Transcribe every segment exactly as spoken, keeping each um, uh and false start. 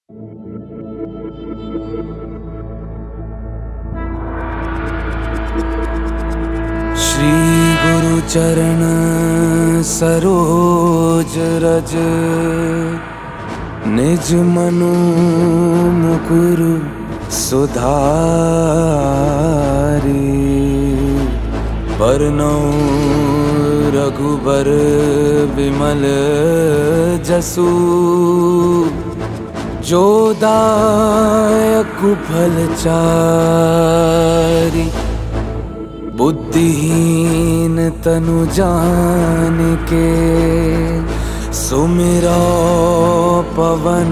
श्री गुरु चरण सरोज रज, निज मनु मुकुरु सुधारी। बरनउँ रघुबर विमल जसु, जो दायक फल चारि। बुद्धिहीन तनु जानिके, सुमिरो पवन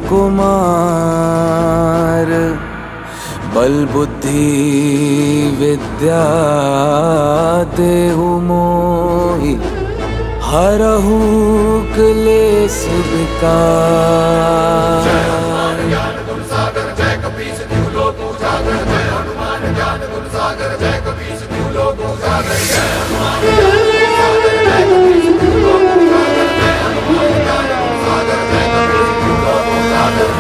कुमार। बल बुद्धि विद्या देहु मोहि, हरहु क्लेश विकार। जय हनुमान ज्ञान गुण सागर, जय कपीस तिहु लोक उजागर। जय हनुमान ज्ञान गुण सागर, जय कपीस तिहु लोक उजागर। जय हनुमान ज्ञान गुण सागर, जय कपीस तिहु लोक उजागर। जय हनुमान ज्ञान गुण सागर, जय कपीस तिहु लोक उजागर।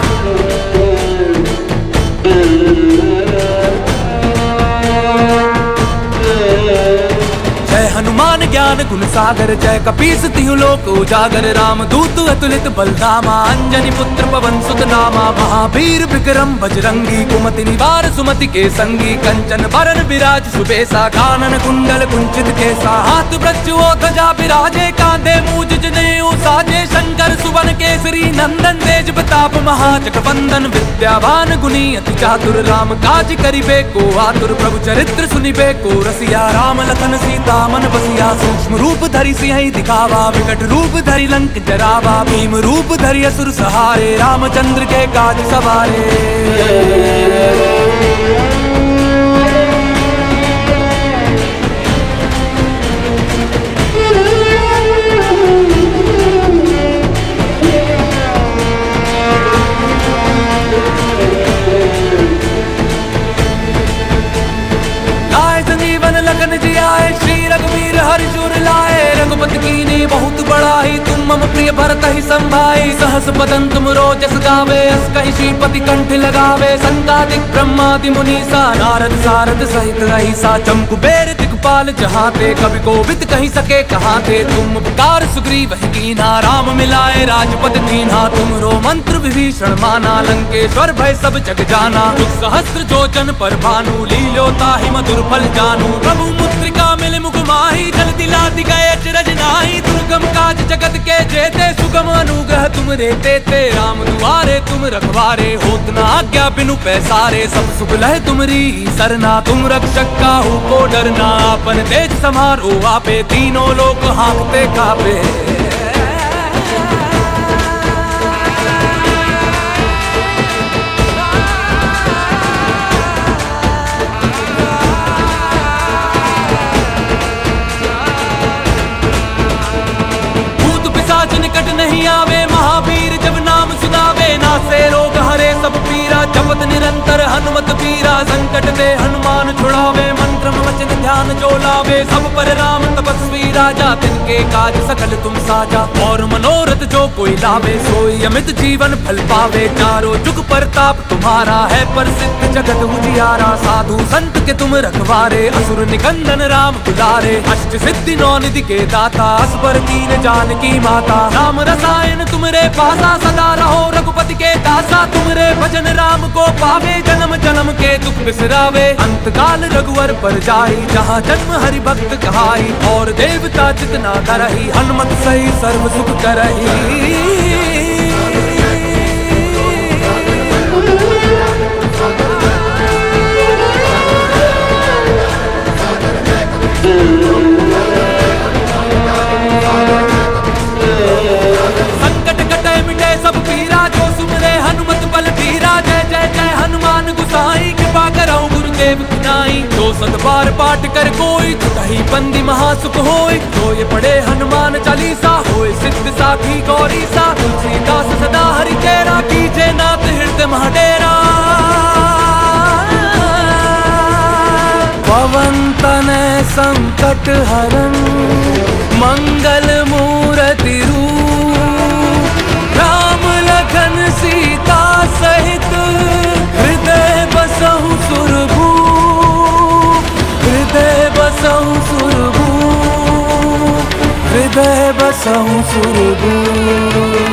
जय हनुमान ज्ञान गुण सागर, जय कपीस तिहु लोक उजागर। राम दूत अतुलित बलधामा, अंजनी पुत्र पवन सुत नामा। महावीर विक्रम बजरंगी, कुमति निवार सुमति के संगी। कंचन बरन विराज सुबेसा, कानन कुंडल कुंचित केसा। हाथ वृक्ष ओ ध्वजा बिराजे, कांधे मूज जनेऊ साजे। शंकर सुवन केसरी नंदन, तेज प्रताप महाजगवंदन। विद्यावान गुणी अति चातुर, राम काज करिबे को आतुर। प्रभु चरित्र सुनिबे को रसिया, राम लखन सीता मन बसिया। सूक्ष्म रूप धरि सिंह दिखावा, विकट रूप धरि लंक जरावा। भीम रूप धरि असुर सहारे, रामचंद्र के काज सवारे। लगन जी आए, श्री रघुवीर हरि जुर लाए। रघुपति कीन्ही बहुत बड़ाई, तुम मम प्रिय भरत ही संभाई। सहस बदन तुम रोजस गावे, अस कहि श्रीपति कंठ लगावे। संकादिक ब्रह्मादि मुनीसा, नारद सारद सहित रहीसा। चमकुबेर दिक्पाल जहाते, कवि कोविद कहि सके कहाते। तुम उपकार सुग्रीव ही कीन्हा, राम मिलाए राजपद दीन्हा। तुमरो मंत्र विभीषण माना, लंकेश्वर भय सब जग जाना। सहस्त्र जोजन पर भानु, लील्यो ताहि मधुर फल जानू। प्रभु मुद्रिका मिल मुख माही, जल दिलाति गए अचरज नाही। दुर्गम काज जगत के जेते, सुगम अनुग्रह तुम रे तेते। राम दुआरे तुम रखवारे, होत न आज्ञा बिनु पैसारे। सब सुख लह तुमरी सरना, तुम रक्षक काहू को डरना। आपन तेज समारो आपे, तीनों लोक हाँकते कापे। निकट नहीं आवे, महावीर जब नाम सुनावे। नासे रोग हरे सब पीरा, जपत निरंतर हनुमत पीरा। संकट ते हनुमान छुड़ावे, मंत्र वचन ध्यान जो लावे। सब पर राम तपस्वी राजा, तिनके काज सकल तुम साजा। और मनोरथ जो कोई लावे, सोई अमित जीवन फल पावे। चारों जुग परताप तुम्हारा है, प्रसिद्ध जगत उजियारा। साधु संत के तुम रखवारे, असुर निकंदन राम दुलारे। अष्ट सिद्धि नौ निधि के दाता, असबर दीन जानकी माता। राम रसायन तुमरे पासा, सदा रहो रघुपति के दासा। तुमरे भजन राम को पावे, जन्म जन्म के दुख बिसरावे। अंत काल रघुवर पर जाई, जहाँ जन्म हरि भक्त कहाई। और देवता जितना करही, हनुमत सही सर्व सुख करही। संकट कटे मिटे सब पीरा, जो सुमरे हनुमत बल धीरा। जय जय जय हनुमान गुसाई, कृपा करौ गुरुदेव की नाई। जो सत बार पाठ कर कोई, छुटहि बंदी महासुख होय। जो ये पढ़े हनुमान चालीसा, होय सिद्ध साखी गौरी सा। तुलसीदास सदा हरि चेरा, कीजे नाथ हृदय महडेरा। पवन तनय संकट हरन, मंगल मूरति रूप। राम लखन सीता हृदय बसहु सुरगुरु।